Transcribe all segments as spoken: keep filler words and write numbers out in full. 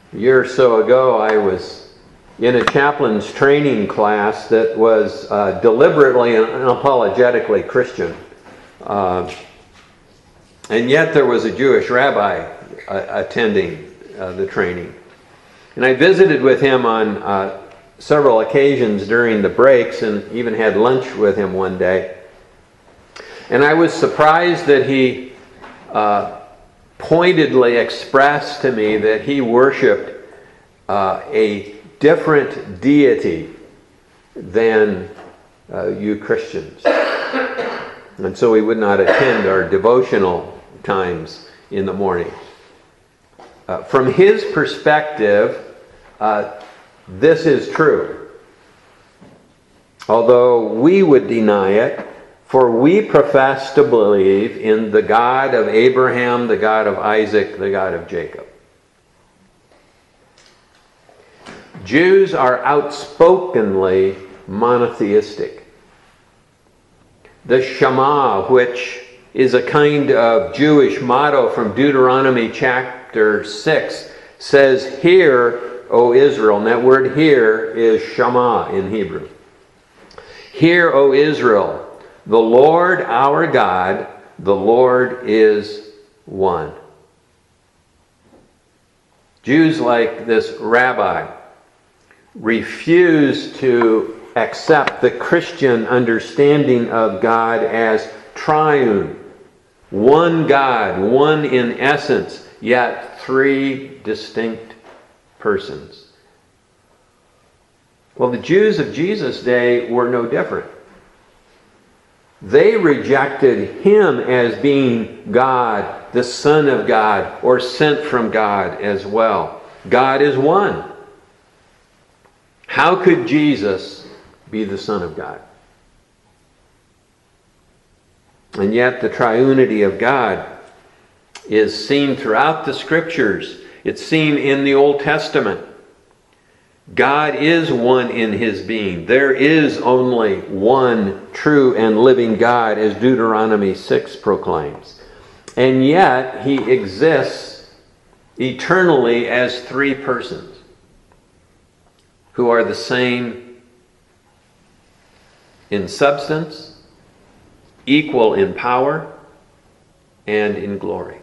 A year or so ago, I was in a chaplain's training class that was uh, deliberately and unapologetically Christian. Uh, and yet there was a Jewish rabbi uh, attending uh, the training. And I visited with him on uh, several occasions during the breaks and even had lunch with him one day. And I was surprised that he uh, pointedly expressed to me that he worshiped uh, a different deity than uh, you Christians. And so he would not attend our devotional times in the morning. Uh, from his perspective, uh, this is true. Although we would deny it, for we profess to believe in the God of Abraham, the God of Isaac, the God of Jacob. Jews are outspokenly monotheistic. The Shema, which is a kind of Jewish motto from Deuteronomy chapter six, says, "Hear, O Israel," and that word "hear" is Shema in Hebrew. "Hear, O Israel, the Lord our God, the Lord is one." Jews like this rabbi refuse to accept the Christian understanding of God as triune. One God, one in essence, yet three distinct persons. Well, the Jews of Jesus' day were no different. They rejected him as being God, the Son of God, or sent from God as well. God is one. How could Jesus be the Son of God? And yet the triunity of God is seen throughout the Scriptures. It's seen in the Old Testament. God is one in his being. There is only one true and living God, as Deuteronomy six proclaims. And yet he exists eternally as three persons who are the same in substance, equal in power, and in glory.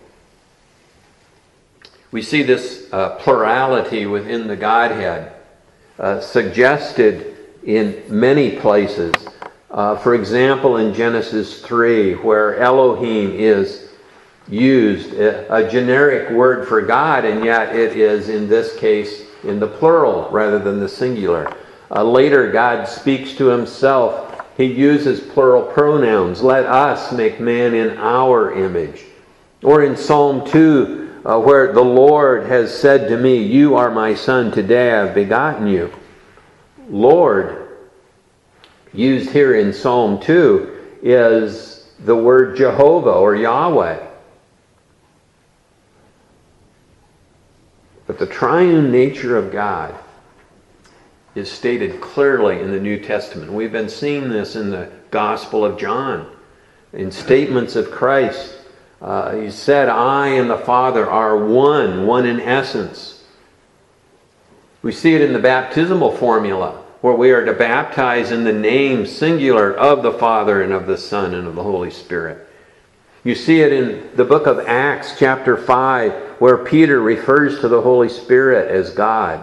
We see this uh, plurality within the Godhead uh, suggested in many places. Uh, for example, in Genesis three, where Elohim is used, a, a generic word for God, and yet it is, in this case, in the plural rather than the singular. Uh, later, God speaks to himself. He uses plural pronouns. "Let us make man in our image." Or in Psalm two, uh, where the Lord has said to me, "You are my son, today I have begotten you." Lord, used here in Psalm two, is the word Jehovah or Yahweh. But the triune nature of God is stated clearly in the New Testament. We've been seeing this in the Gospel of John, in statements of Christ. Uh, he said, "I and the Father are one, one in essence." We see it in the baptismal formula, where we are to baptize in the name singular of the Father and of the Son and of the Holy Spirit. You see it in the book of Acts chapter five, where Peter refers to the Holy Spirit as God.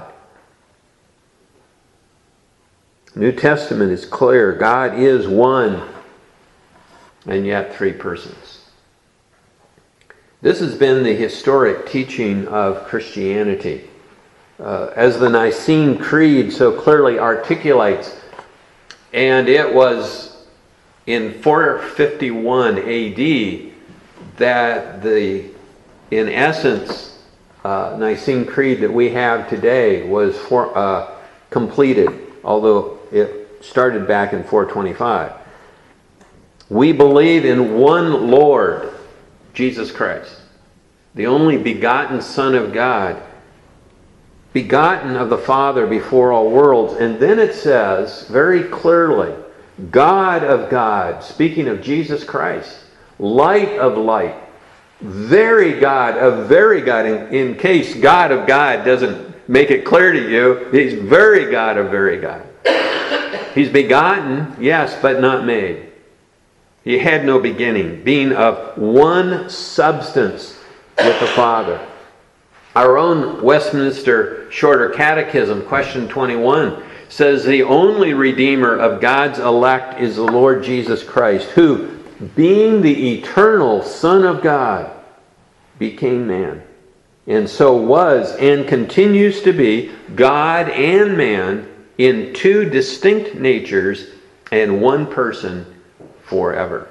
New Testament is clear. God is one, and yet three persons. This has been the historic teaching of Christianity. Uh, as the Nicene Creed so clearly articulates, and it was in four fifty-one A D that the, in essence, uh, Nicene Creed that we have today was for, uh, completed, although it started back in four twenty-five. We believe in one Lord, Jesus Christ, the only begotten Son of God, begotten of the Father before all worlds. And then it says very clearly, God of God, speaking of Jesus Christ, light of light, very God of very God. In, in case God of God doesn't make it clear to you, he's very God of very God. He's begotten, yes, but not made. He had no beginning, being of one substance with the Father. Our own Westminster Shorter Catechism, question twenty-one, says the only Redeemer of God's elect is the Lord Jesus Christ, who, being the eternal Son of God, became man, and so was and continues to be God and man in two distinct natures and one person forever.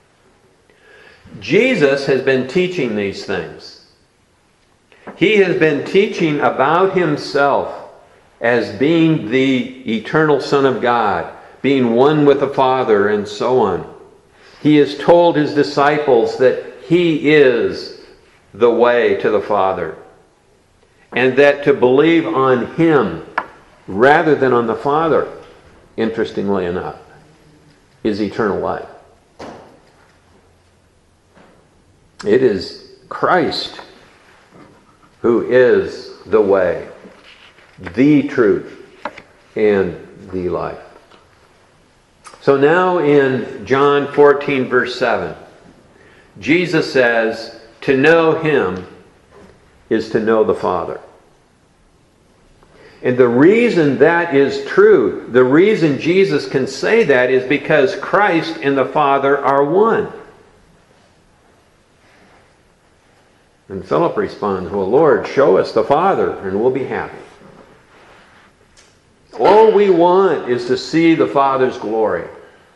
Jesus has been teaching these things. He has been teaching about himself as being the eternal Son of God, being one with the Father, and so on. He has told his disciples that he is the way to the Father, and that to believe on him rather than on the Father, interestingly enough, is eternal life. It is Christ who is the way, the truth, and the life. So now in John fourteen, verse seven, Jesus says, to know him is to know the Father. And the reason that is true, the reason Jesus can say that, is because Christ and the Father are one. And Philip responds, well, Lord, show us the Father and we'll be happy. All we want is to see the Father's glory.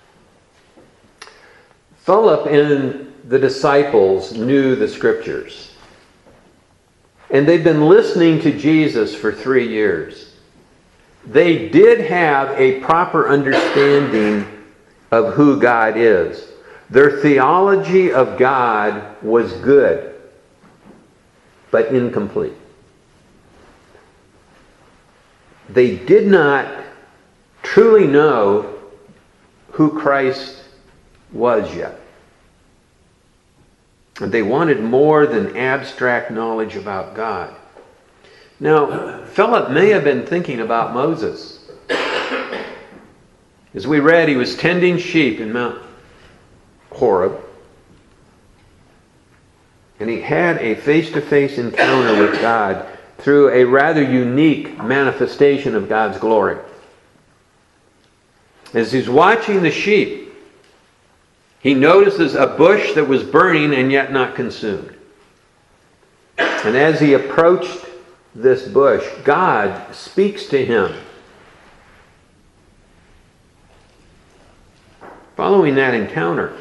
Philip and the disciples knew the Scriptures. And they've been listening to Jesus for three years. They did have a proper understanding of who God is. Their theology of God was good, but incomplete. They did not truly know who Christ was yet. And they wanted more than abstract knowledge about God. Now, Philip may have been thinking about Moses. As we read, he was tending sheep in Mount Horeb. And he had a face-to-face encounter with God through a rather unique manifestation of God's glory. As he's watching the sheep, he notices a bush that was burning and yet not consumed. And as he approached this bush, God speaks to him. Following that encounter,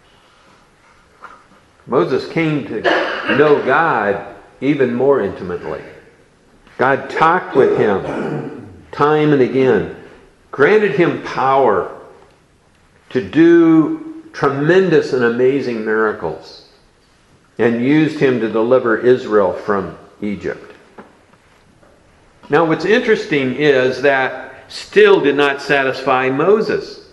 Moses came to know God even more intimately. God talked with him time and again, granted him power to do tremendous and amazing miracles, and used him to deliver Israel from Egypt. Now, what's interesting is that still did not satisfy Moses.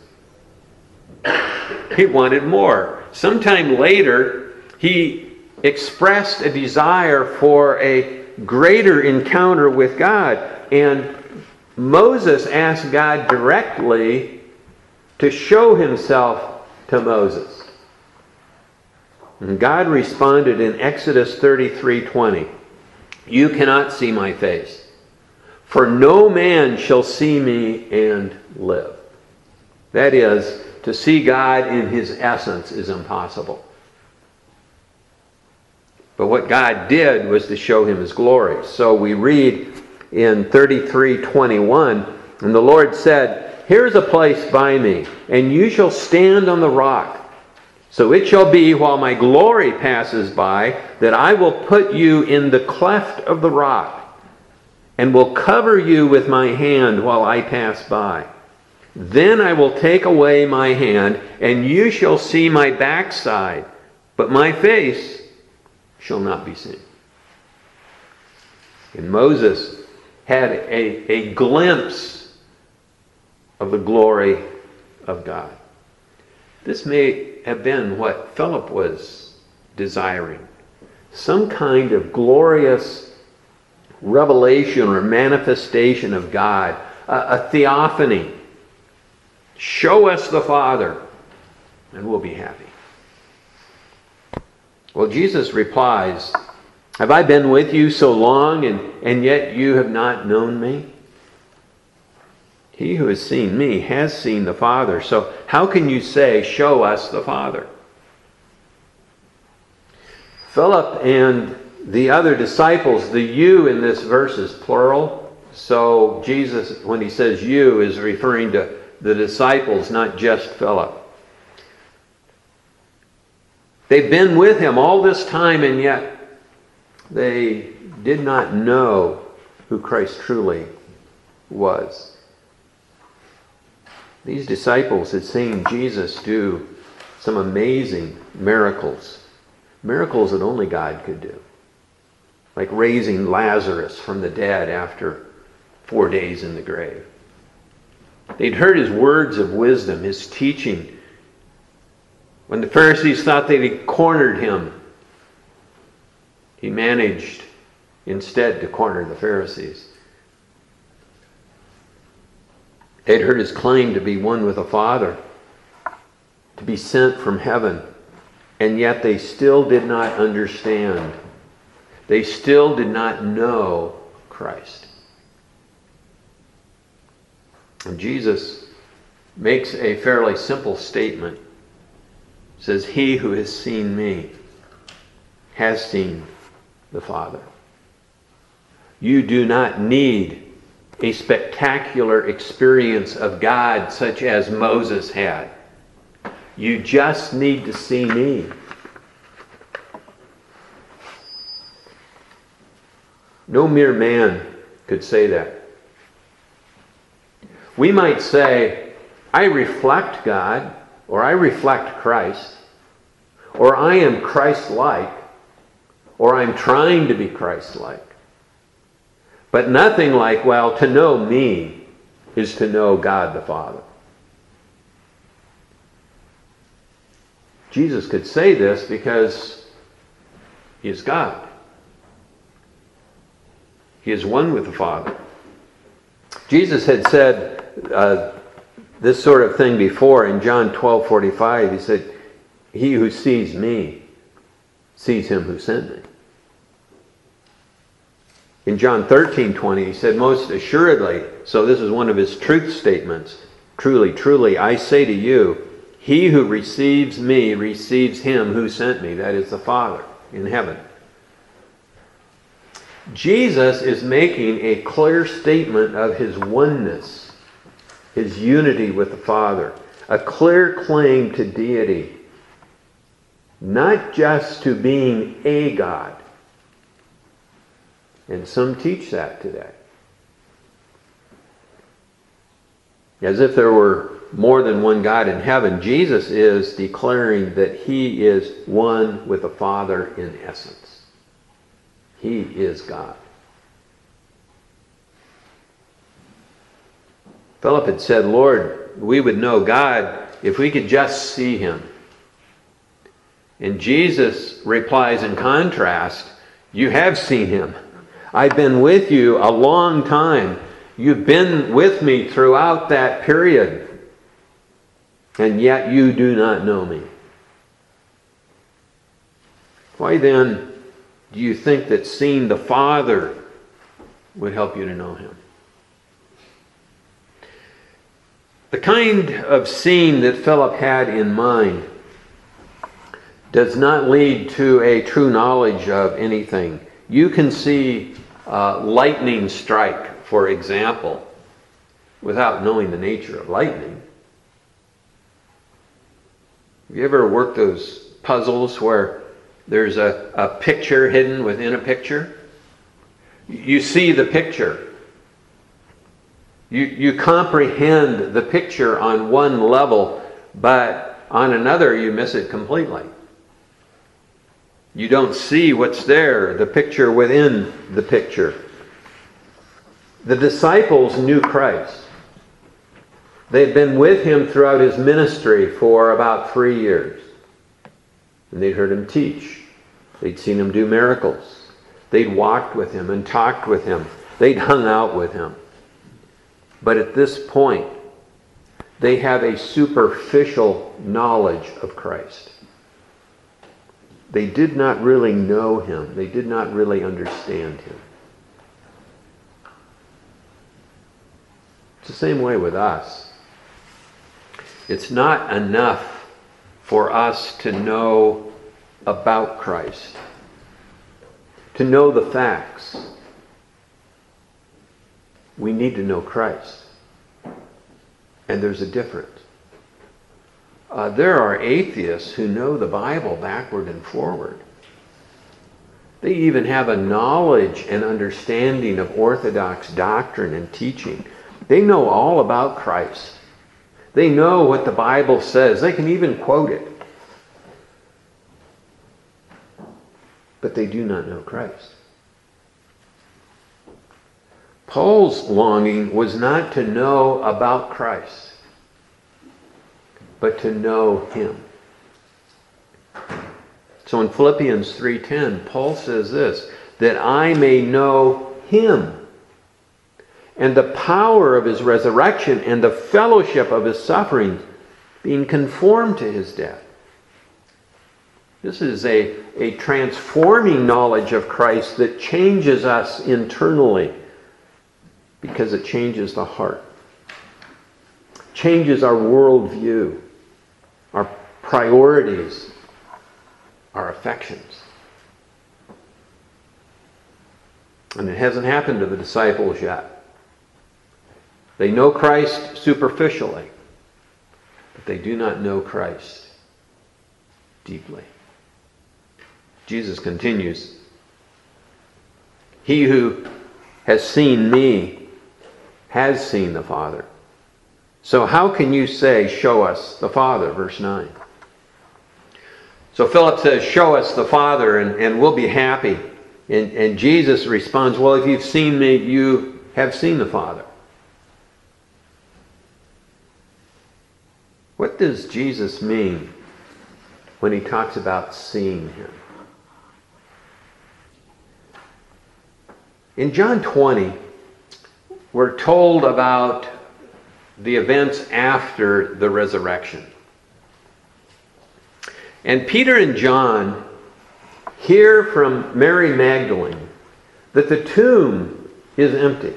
He wanted more. Sometime later, he expressed a desire for a greater encounter with God, and Moses asked God directly to show himself to Moses. And God responded in Exodus thirty-three twenty, you cannot see my face, for no man shall see me and live. That is, to see God in his essence is impossible. But what God did was to show him his glory. So we read in thirty-three twenty-one, and the Lord said, here is a place by me, and you shall stand on the rock. So it shall be while my glory passes by, that I will put you in the cleft of the rock, and will cover you with my hand while I pass by. Then I will take away my hand, and you shall see my backside, but my face shall not be seen. And Moses had a, a glimpse of the glory of God. This may have been what Philip was desiring. some kind of glorious revelation or manifestation of God, a, a theophany. Show us the Father, and we'll be happy. Well, Jesus replies, have I been with you so long, and, and yet you have not known me? He who has seen me has seen the Father. So how can you say, show us the Father? Philip and the other disciples, the you in this verse is plural. So Jesus, when he says you, is referring to the disciples, not just Philip. They've been with him all this time, and yet they did not know who Christ truly was. These disciples had seen Jesus do some amazing miracles. Miracles that only God could do. Like raising Lazarus from the dead after four days in the grave. They'd heard his words of wisdom, his teaching. When the Pharisees thought they'd cornered him, he managed instead to corner the Pharisees. They'd heard his claim to be one with the Father, to be sent from heaven, and yet they still did not understand. They still did not know Christ. And Jesus makes a fairly simple statement. He says, he who has seen me has seen the Father. You do not need a spectacular experience of God such as Moses had. You just need to see me. No mere man could say that. We might say, I reflect God, or I reflect Christ, or I am Christ-like, or I'm trying to be Christ-like. But nothing like, well, to know me is to know God the Father. Jesus could say this because he is God. He is one with the Father. Jesus had said uh, this sort of thing before in John twelve forty-five. He said, he who sees me sees him who sent me. In John thirteen twenty, he said, most assuredly, so this is one of his truth statements, truly, truly, I say to you, he who receives me receives him who sent me, that is the Father in heaven. Jesus is making a clear statement of his oneness, his unity with the Father, a clear claim to deity, not just to being a God. And some teach that today. As if there were more than one God in heaven, Jesus is declaring that he is one with the Father in essence. He is God. Philip had said, Lord, we would know God if we could just see him. And Jesus replies in contrast, you have seen him. I've been with you a long time. You've been with me throughout that period. And yet you do not know me. Why then do you think that seeing the Father would help you to know him? The kind of seeing that Philip had in mind does not lead to a true knowledge of anything. You can see uh, lightning strike, for example, without knowing the nature of lightning. Have you ever worked those puzzles where there's a, a picture hidden within a picture? You see the picture. You, you comprehend the picture on one level, but on another you miss it completely. You don't see what's there, the picture within the picture. The disciples knew Christ. They had been with him throughout his ministry for about three years. And they'd heard him teach. They'd seen him do miracles. They'd walked with him and talked with him. They'd hung out with him. But at this point, they have a superficial knowledge of Christ. They did not really know him. They did not really understand him. It's the same way with us. It's not enough for us to know about Christ, to know the facts. We need to know Christ. And there's a difference. Uh, there are atheists who know the Bible backward and forward. They even have a knowledge and understanding of Orthodox doctrine and teaching. They know all about Christ. They know what the Bible says. They can even quote it. But they do not know Christ. Paul's longing was not to know about Christ, but to know him. So in Philippians three ten, Paul says this, that I may know him and the power of his resurrection and the fellowship of his sufferings, being conformed to his death. This is a, a transforming knowledge of Christ that changes us internally, because it changes the heart, changes our worldview, our priorities, our affections. And it hasn't happened to the disciples yet. They know Christ superficially, but they do not know Christ deeply. Jesus continues, he who has seen me has seen the Father. So how can you say, show us the Father? Verse nine. So Philip says, show us the Father and, and we'll be happy. And, and Jesus responds, well, if you've seen me, you have seen the Father. What does Jesus mean when he talks about seeing him? In John twenty, we're told about the events after the resurrection. And Peter and John hear from Mary Magdalene that the tomb is empty,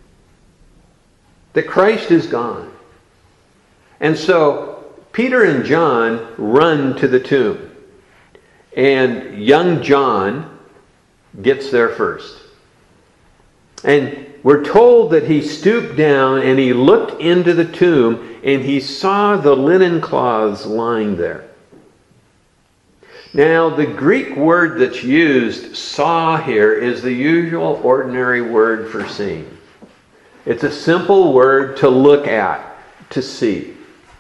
that Christ is gone. And so Peter and John run to the tomb. And young John gets there first. And we're told that he stooped down and he looked into the tomb and he saw the linen cloths lying there. Now, the Greek word that's used, saw, here is the usual ordinary word for seeing. It's a simple word to look at, to see.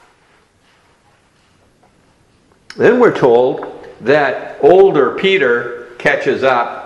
Then we're told that older Peter catches up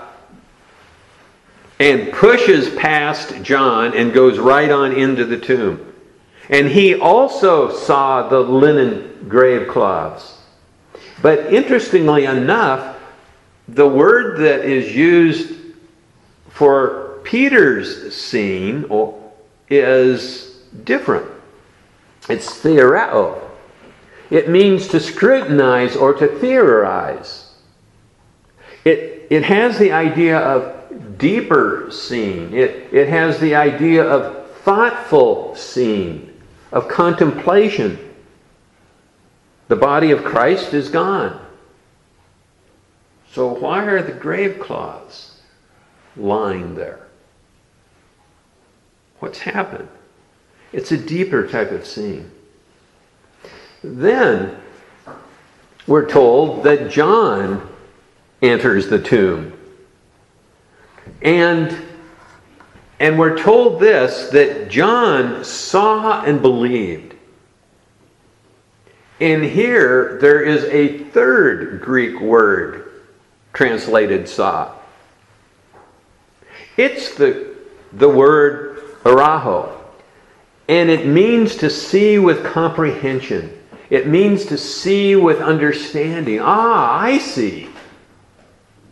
and pushes past John and goes right on into the tomb. And he also saw the linen grave cloths. But interestingly enough, the word that is used for Peter's seeing is different. It's theoreo. It means to scrutinize or to theorize. It, it has the idea of deeper seeing. It, it has the idea of thoughtful seeing, of contemplation. The body of Christ is gone. So why are the grave cloths lying there? What's happened? It's a deeper type of seeing. Then we're told that John enters the tomb. And, and we're told this, that John saw and believed. And here there is a third Greek word translated saw. It's the, the word araho. And it means to see with comprehension. It means to see with understanding. Ah, I see.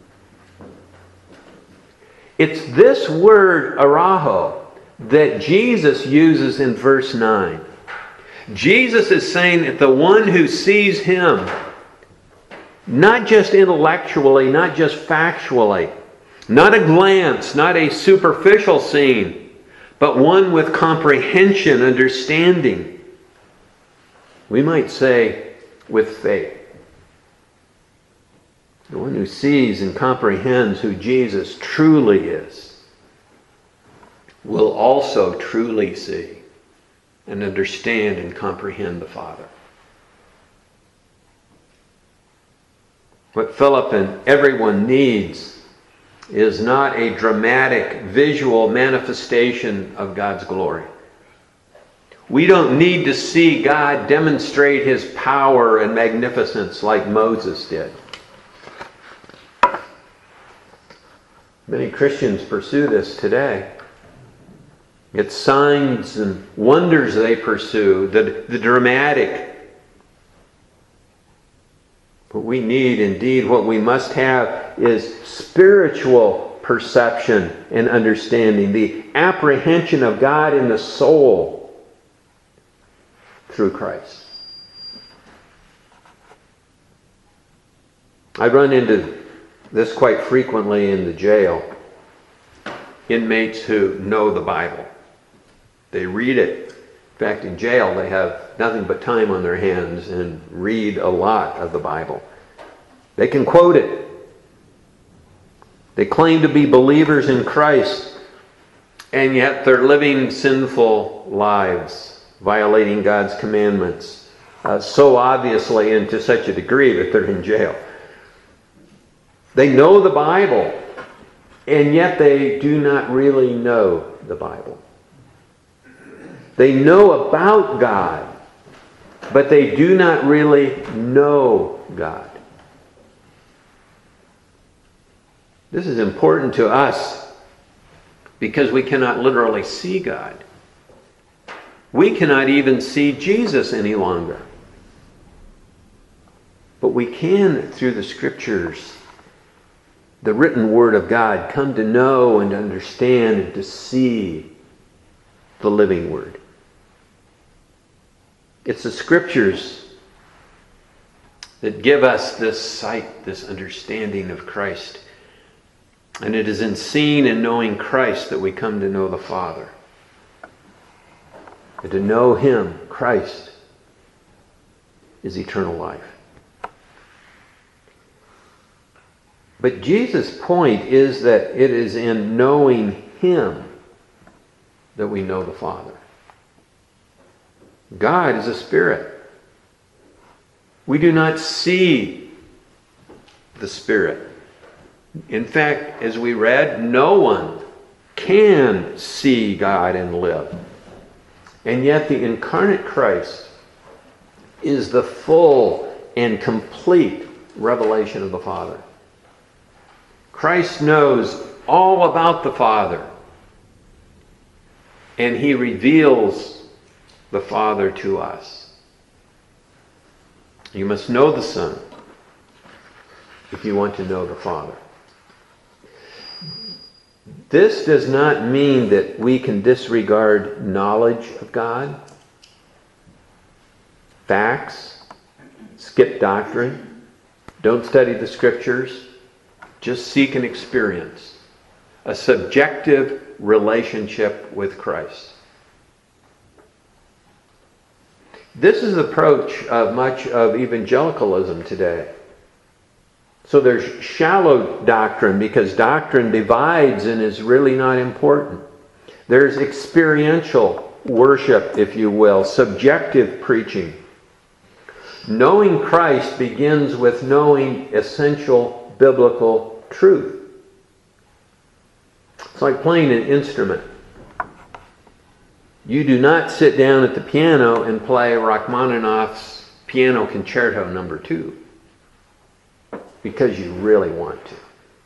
It's this word, araho, that Jesus uses in verse nine. Jesus is saying that the one who sees him, not just intellectually, not just factually, not a glance, not a superficial seeing, but one with comprehension, understanding. We might say with faith. The one who sees and comprehends who Jesus truly is will also truly see and understand and comprehend the Father. What Philip and everyone needs is not a dramatic visual manifestation of God's glory. We don't need to see God demonstrate his power and magnificence like Moses did. Many Christians pursue this today. It's signs and wonders they pursue, the, the dramatic. But we need, indeed, what we must have is spiritual perception and understanding, the apprehension of God in the soul through Christ. I run into this quite frequently in the jail. Inmates who know the Bible. They read it. In fact, in jail they have nothing but time on their hands and read a lot of the Bible. They can quote it. They claim to be believers in Christ, and yet they're living sinful lives, violating God's commandments, uh, so obviously and to such a degree that they're in jail. They know the Bible, and yet they do not really know the Bible. They know about God, but they do not really know God. This is important to us because we cannot literally see God. We cannot even see Jesus any longer. But we can, through the Scriptures, the written Word of God, come to know and understand and to see the living Word. It's the Scriptures that give us this sight, this understanding of Christ. And it is in seeing and knowing Christ that we come to know the Father. And to know Him, Christ, is eternal life. But Jesus' point is that it is in knowing Him that we know the Father. God is a spirit. We do not see the Spirit. In fact, as we read, no one can see God and live. And yet the incarnate Christ is the full and complete revelation of the Father. Christ knows all about the Father, and He reveals the Father to us. You must know the Son if you want to know the Father. This does not mean that we can disregard knowledge of God, facts, skip doctrine, don't study the Scriptures, just seek an experience, a subjective relationship with Christ. This is the approach of much of evangelicalism today. So there's shallow doctrine because doctrine divides and is really not important. There's experiential worship, if you will, subjective preaching. Knowing Christ begins with knowing essential biblical truth. It's like playing an instrument. You do not sit down at the piano and play Rachmaninoff's Piano Concerto number two. Because you really want to.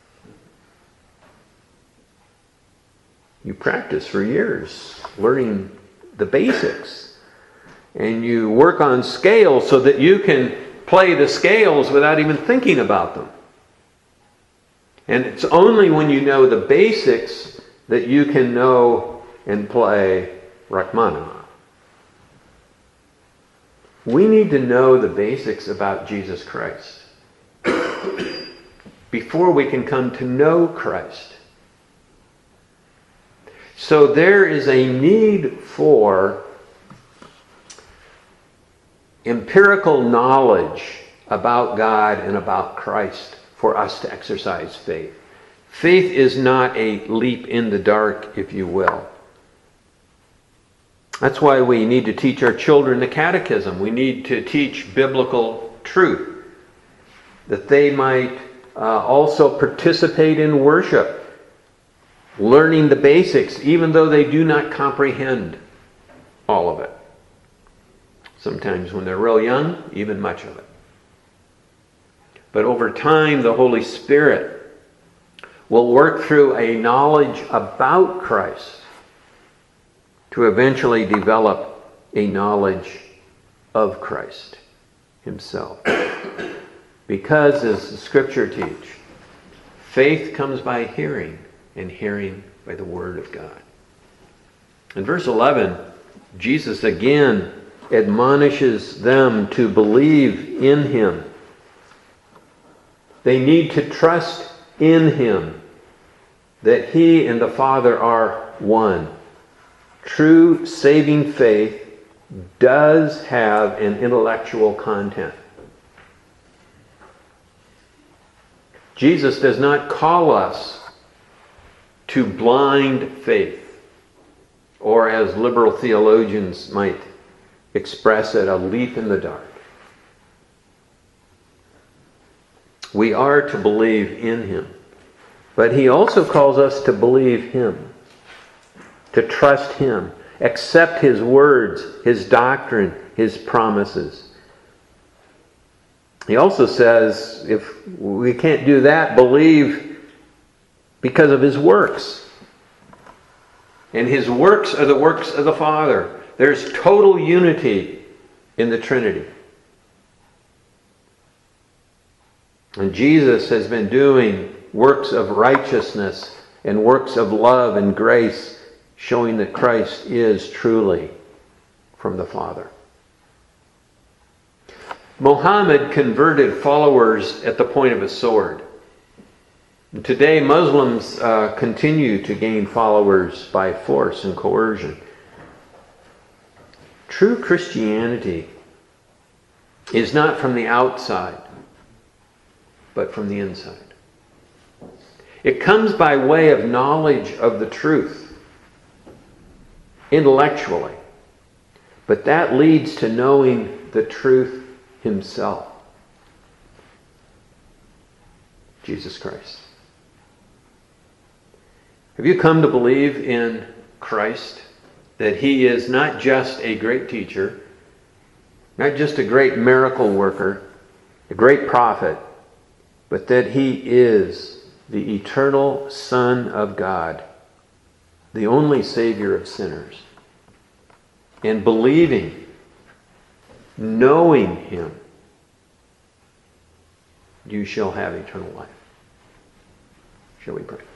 You practice for years learning the basics. And you work on scales so that you can play the scales without even thinking about them. And it's only when you know the basics that you can know and play Rachmaninoff. We need to know the basics about Jesus Christ before we can come to know Christ. So there is a need for empirical knowledge about God and about Christ for us to exercise faith. Faith is not a leap in the dark, if you will. That's why we need to teach our children the catechism. We need to teach biblical truth, that they might uh, also participate in worship, learning the basics, even though they do not comprehend all of it. Sometimes when they're real young, even much of it. But over time, the Holy Spirit will work through a knowledge about Christ to eventually develop a knowledge of Christ himself. Because, as the Scripture teach, faith comes by hearing, and hearing by the Word of God. In verse eleven, Jesus again admonishes them to believe in Him. They need to trust in Him, that He and the Father are one. True saving faith does have an intellectual content. Jesus does not call us to blind faith, or as liberal theologians might express it, a leap in the dark. We are to believe in Him, but He also calls us to believe Him, to trust Him, accept His words, His doctrine, His promises. He also says, if we can't do that, believe because of His works. And His works are the works of the Father. There's total unity in the Trinity. And Jesus has been doing works of righteousness and works of love and grace, showing that Christ is truly from the Father. Muhammad converted followers at the point of a sword. Today, Muslims uh, continue to gain followers by force and coercion. True Christianity is not from the outside, but from the inside. It comes by way of knowledge of the truth, intellectually, but that leads to knowing the truth Himself, Jesus Christ. Have you come to believe in Christ? That He is not just a great teacher, not just a great miracle worker, a great prophet, but that He is the eternal Son of God, the only Savior of sinners. And believing, knowing Him, you shall have eternal life. Shall we pray?